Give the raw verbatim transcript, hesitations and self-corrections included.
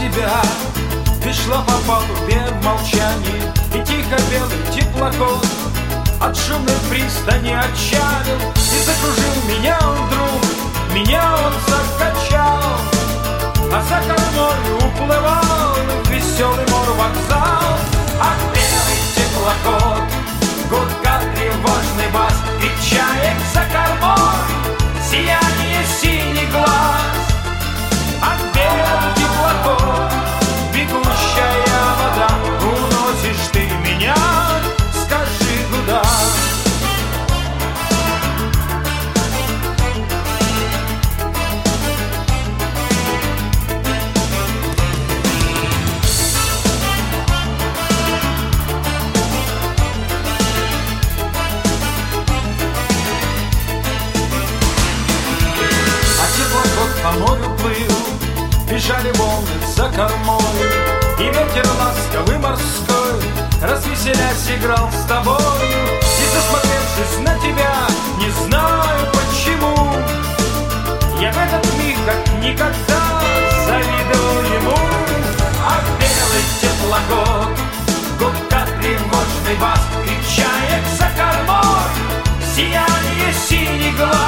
тебя. Ты шла по палубе в молчании, и тихо белый теплоход от шумной пристани отчалил, и закружил меня он вдруг, меня он закачал. А за кормой уплывал веселый мор-вокзал. А белый теплоход, гудка тревожный бас, и чаек за кормой сияние синий глаз. А белый теплоход, бегущая вода, уносишь ты меня, скажи куда. По морю плыл, бежали волны за кормой, и ветер ласковый морской, развеселясь, играл с тобою. И засмотревшись на тебя, не знаю почему, я в этот миг как никогда завидовал ему. А белый теплоход, гудка тревожный бас, и чаек за кормой сияние синий глаз.